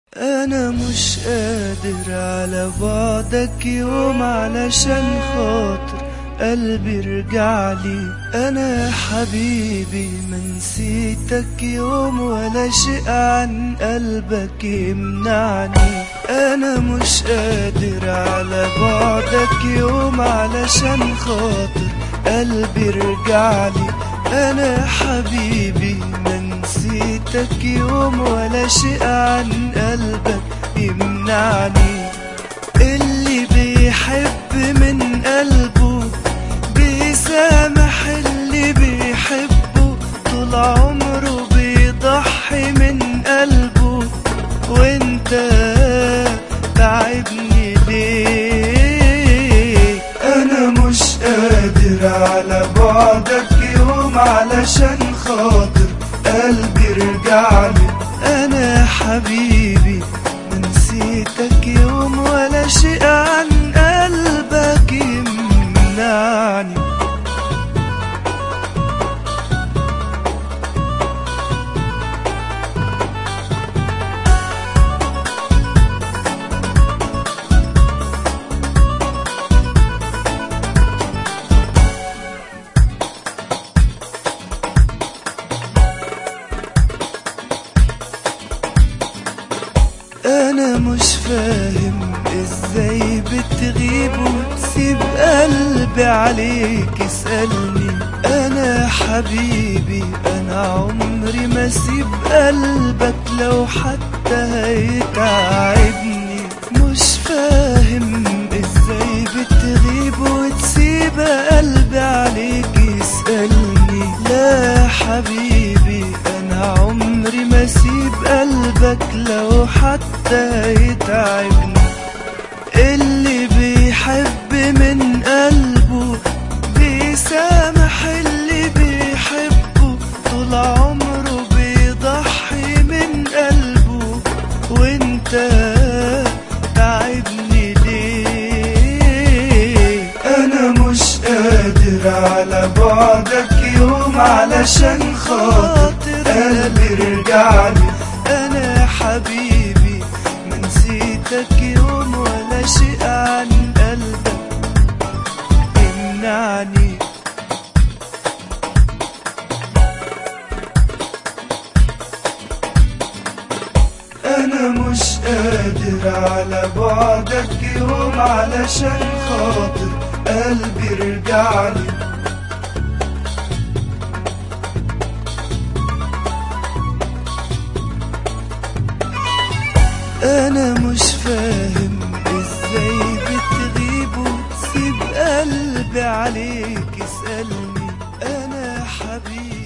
أنا مش قادر على بعدك يوم علشان خاطر قلبي رجعلي. أنا يا حبيبي ما نسيتك يوم ولا شيء عن قلبك يمنعني. أنا مش قادر على بعدك يوم علشان خاطر قلبي رجعلي. أنا يا حبيبي ما نسيتك يوم ولا شيء عن قلبك يمنعني. اللي بيحب من قلبه بيسامح اللي بيحبه، طول عمره بيضحي من قلبه. وانت تعبني ليه؟ انا مش قادر على بعدك يوم علشان خاطر قلبي رجعلي. انا يا حبيبي ما نسيتك يوم ولا شيء عن قلبك يمنعني. أنا مش فاهم إزاي بتغيب وتسيب قلبي عليك اسألني. أنا يا حبيبي أنا عمري ما أسيب قلبك لو حتى هيتعبني. مش فاهم إزاي بتغيب وتسيب قلبي عليك اسألني. لا يا حبيبي أنا عمري ما أسيب قلبك لو حتى يتعبني. اللي بيحب من قلبه بيسامح اللي بيحبه، طول عمره بيضحي من قلبه. وانت تعبني ليه؟ انا مش قادر على بعدك يوم علشان خاطر قلبي رجعلي. أنا يا حبيبي ما نسيتك يوم ولا شيء عن قلبك يمنعني. أنا مش قادر على بعدك يوم علشان خاطر قلبي رجعلي. أنا مش فاهم إزاي بتغيب وتسيب قلبي عليك اسألني. أنا يا حبيبي